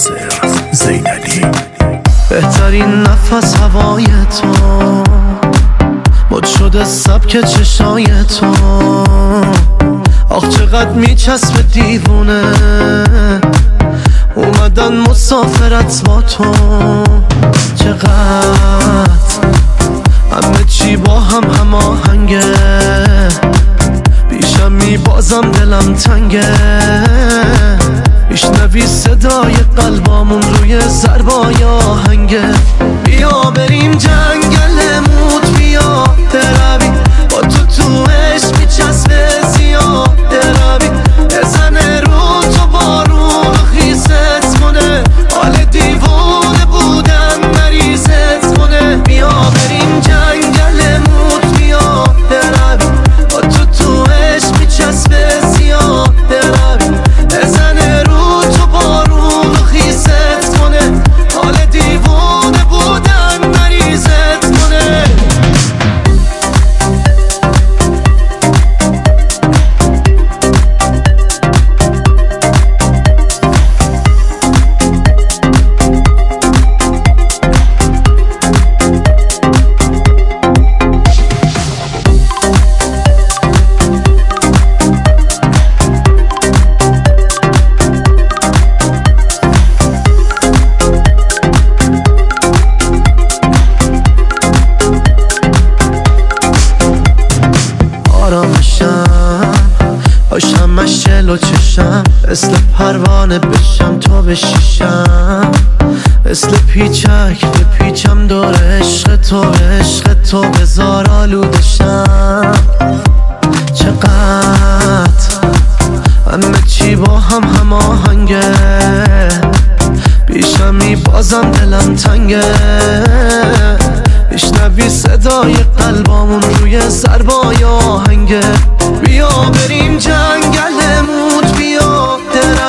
ناصر زینالی. بهترین نفس هوای تو، مد شده سبک چشای تو. آخ چقدر میچسبه دیوونه، اومدن مسافرت با تو. چقدر همه چی با هم هماهنگه، پیشم میبازم دلم تنگه. میشنوی صدای قلبامون روی ضربای آهنگه. بیا بریم جنگل موت، بیا بروی با تو عشق میچسبه زیاد بروی. بزنه رو تو بارون خیست کنه، حال دیوونه بودن مریضت کنه. بیا بریم جنگل موت، بیا بروی با تو عشق میچسبه زیاد بروی. بزنه رو تو بارون خیست کنه، حال دیوونه بودن مریضت کنه. باشم مشل و چشم، مثل پروانه بشم تو بشیشم. مثل پیچک بپیچم دور عشق تو، عشق تو بزار آلودشم. چقدر همه چی با هم هماهنگه، پیشم میبازم دلم تنگه. میشنوی صدای قلبامون روی ضربای آهنگه. بیا بریم جنگل موت، بیا